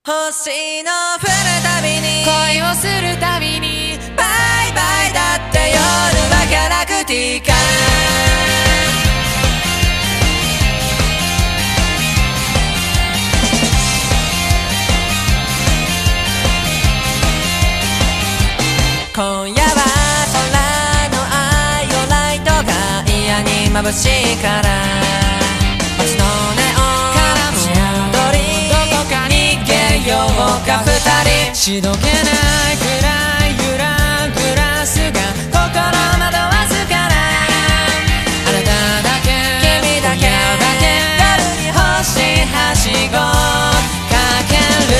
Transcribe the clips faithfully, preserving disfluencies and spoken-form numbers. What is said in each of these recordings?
星の降るたびに恋をするたびにバイバイだって夜はギャラクティカ今夜は空の愛をライトが嫌に眩しいから街のネオンからもどりどこかに逃げようか二人しどけないくらい揺らぐグラスが心惑わすからあなただけ君だけ今夜だけ夜に星はしごかけ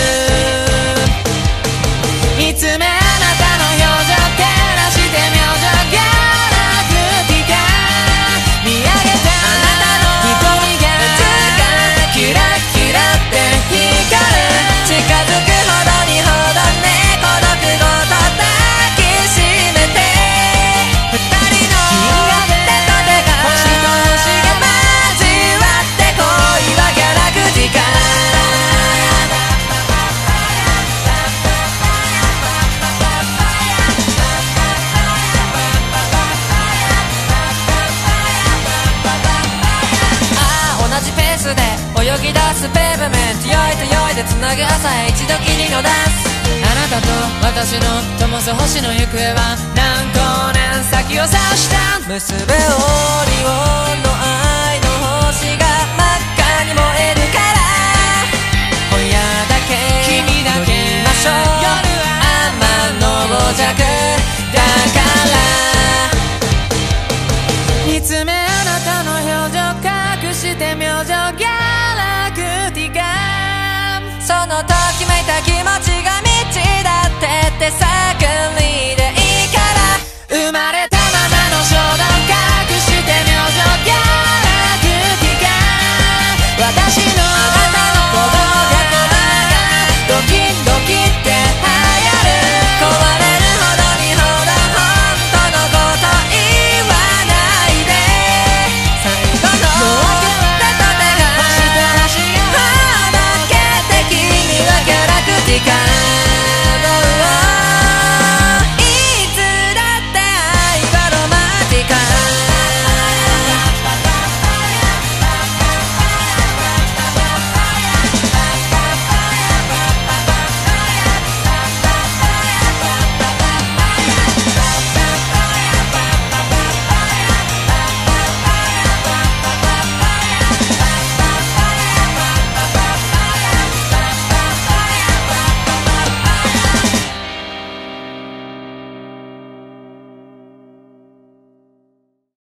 る見つめあなたの表情照らして明星ギャラクティカ見上げたあなたの瞳がキラキラって光る近づくほどにほどね孤独ごと抱きしめて二人の手と手が星と星が交わって恋はギャラクティカああ同じペースで泳ぎ出すペーブメント酔いと酔いでつなぐ朝へ一度きりのダンスあなたと私の灯す星の行方は何光年先を指した結べオリオンの愛の星が真っ赤に燃えるから今夜だけ君だけ乗りましょう夜は天の弱だから見つめあなたの表情隠して明星ギャラクティカそのときめいた君